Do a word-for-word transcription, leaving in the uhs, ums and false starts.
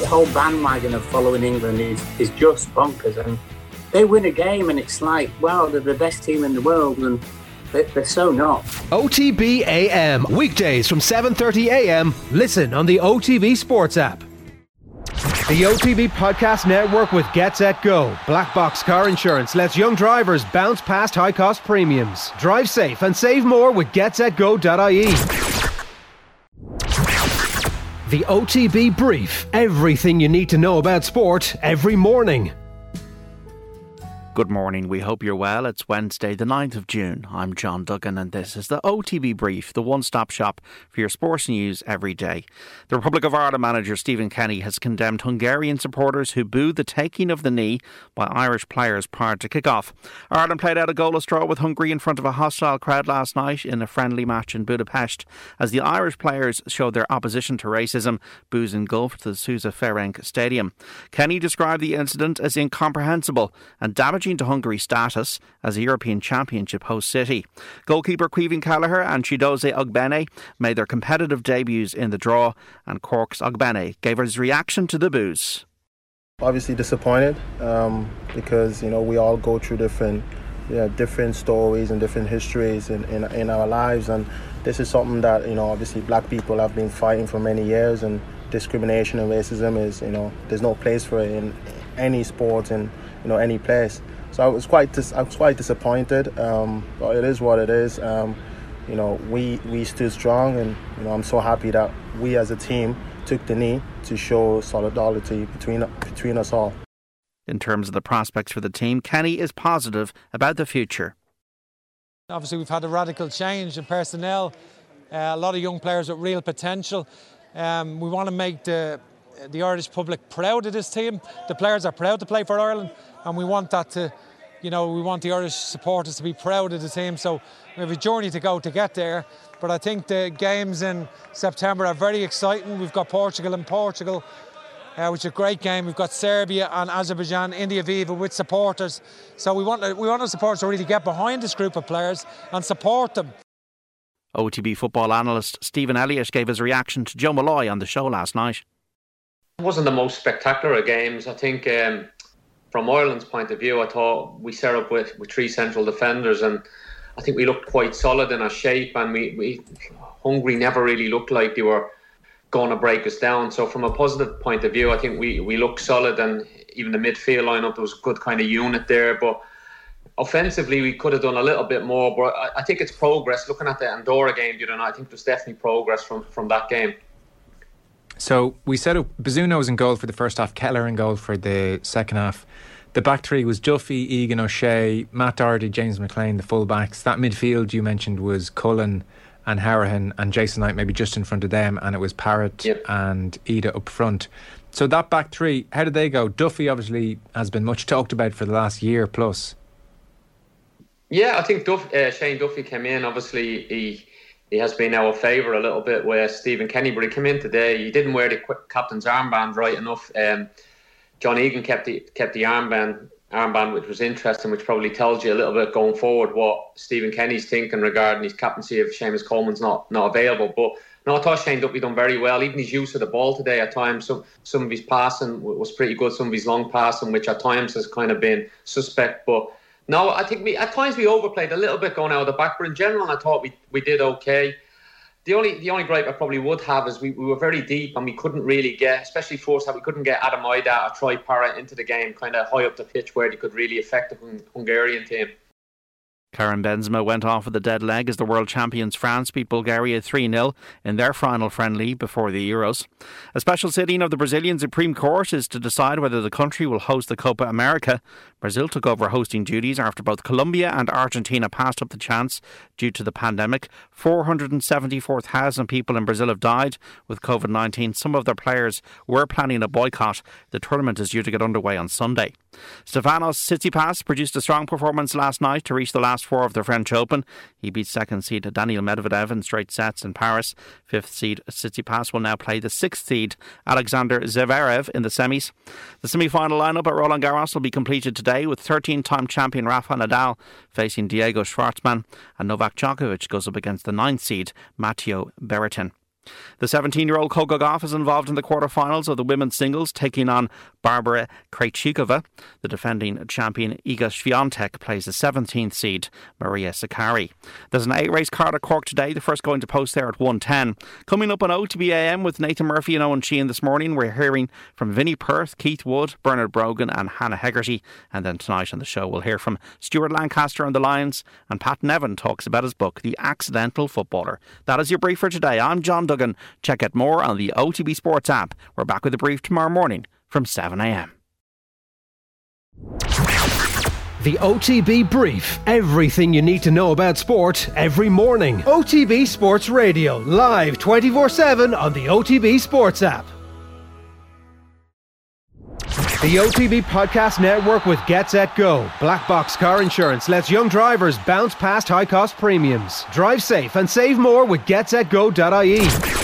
whole bandwagon of following England is, is just bonkers. And they win a game and it's like, wow, they're the best team in the world, and they, they're so not. O T B A M, weekdays from seven thirty a m. Listen on the O T B Sports app. The O T B Podcast Network with Get Set Go. Black Box Car Insurance lets young drivers bounce past high cost premiums. Drive safe and save more with get set go dot I E. The O T B Brief. Everything you need to know about sport every morning. Good morning, we hope you're well. It's Wednesday the ninth of June. I'm John Duggan and this is the O T B Brief, the one-stop shop for your sports news every day. The Republic of Ireland manager Stephen Kenny has condemned Hungarian supporters who booed the taking of the knee by Irish players prior to kick-off. Ireland played out a goalless draw with Hungary in front of a hostile crowd last night in a friendly match in Budapest. As the Irish players showed their opposition to racism, boos engulfed the Sousa Ferenc Stadium. Kenny described the incident as incomprehensible and damaging to Hungary's status as a European Championship host city. Goalkeeper Caoimhín Kelleher and Chidozie Ogbene made their competitive debuts in the draw, and Cork's Ogbene gave his reaction to the boos. Obviously disappointed um, because you know we all go through different yeah, different stories and different histories in, in, in our lives, and this is something that you know obviously black people have been fighting for many years, and discrimination and racism is you know there's no place for it in any sport in you know any place. So I was quite dis- I was quite disappointed, um, but it is what it is. Um, you know, we, we stood strong, and you know I'm so happy that we as a team took the knee to show solidarity between between us all. In terms of the prospects for the team, Kenny is positive about the future. Obviously, we've had a radical change in personnel. Uh, a lot of young players with real potential. Um, we want to make the the Irish public proud of this team. The players are proud to play for Ireland, and we want that to, you know, we want the Irish supporters to be proud of the team. So we have a journey to go to get there. But I think the games in September are very exciting. We've got Portugal and Portugal, uh, which is a great game. We've got Serbia and Azerbaijan in the Aviva with supporters. So we want we want our supporters to really get behind this group of players and support them. O T B football analyst Stephen Elliott gave his reaction to Joe Malloy on the show last night. It wasn't the most spectacular of games. I think um, from Ireland's point of view, I thought we set up with, with three central defenders, and I think we looked quite solid in our shape, and we, we Hungary never really looked like they were going to break us down. So from a positive point of view, I think we, we looked solid, and even the midfield lineup, there was a good kind of unit there. But offensively, we could have done a little bit more. But I, I think it's progress. Looking at the Andorra game the other night, I think there's definitely progress from, from that game. So we set up Bazunu was in goal for the first half, Keller in goal for the second half. The back three was Duffy, Egan O'Shea, Matt Doherty, James McLean, the full-backs. That midfield you mentioned was Cullen and Harahan and Jason Knight maybe just in front of them, and it was Parrott yep. and Ida up front. So that back three, how did they go? Duffy obviously has been much talked about for the last year plus. Yeah, I think Duff, uh, Shane Duffy came in. Obviously he he has been our favourite a little bit with Stephen Kenny, but he came in today. He didn't wear the captain's armband right enough. Um, John Egan kept the kept the armband armband, which was interesting, which probably tells you a little bit going forward what Stephen Kenny's thinking regarding his captaincy if Seamus Coleman's not not available. But no, I thought Shane Duffy done very well. Even his use of the ball today at times, some some of his passing was pretty good. Some of his long passing, which at times has kind of been suspect. But no, I think we at times we overplayed a little bit going out of the back. But in general, I thought we we did okay. The only the only gripe I probably would have is we, we were very deep and we couldn't really get, especially first half, we couldn't get Adam Ida or Troy Parrott into the game, kind of high up the pitch where they could really affect the Hungarian team. Karim Benzema went off with a dead leg as the world champions France beat Bulgaria three nil in their final friendly before the Euros. A special sitting of the Brazilian Supreme Court is to decide whether the country will host the Copa America. Brazil took over hosting duties after both Colombia and Argentina passed up the chance due to the pandemic. four hundred seventy-four thousand people in Brazil have died with covid nineteen. Some of their players were planning a boycott. The tournament is due to get underway on Sunday. Stefanos Tsitsipas produced a strong performance last night to reach the last four of the French Open. He beat second seed Daniil Medvedev in straight sets in Paris. Fifth seed Tsitsipas will now play the sixth seed Alexander Zverev in the semis. The semi-final lineup at Roland Garros will be completed today with thirteen-time champion Rafa Nadal facing Diego Schwartzman, and Novak Djokovic goes up against the ninth seed Matteo Berrettini. The seventeen-year-old Coco Gauff is involved in the quarter-finals of the women's singles, taking on Barbara Krejcikova. The defending champion Iga Swiatek plays the seventeenth seed Maria Sakkari. There's an eight-race card at Cork today, the first going to post there at one ten. Coming up on O T B A M with Nathan Murphy and Owen Sheehan this morning, we're hearing from Vinnie Perth, Keith Wood, Bernard Brogan and Hannah Hegarty. And then tonight on the show we'll hear from Stuart Lancaster and the Lions, and Pat Nevin talks about his book, The Accidental Footballer. That is your brief for today. I'm John Duggan. Check out more on the O T B Sports app. We're back with a brief tomorrow morning from seven a m. The O T B Brief. Everything you need to know about sport every morning. O T B Sports Radio. Live twenty-four seven on the O T B Sports app. The O T B Podcast Network with Get Set Go. Black Box Car Insurance lets young drivers bounce past high cost premiums. Drive safe and save more with get set go dot I E.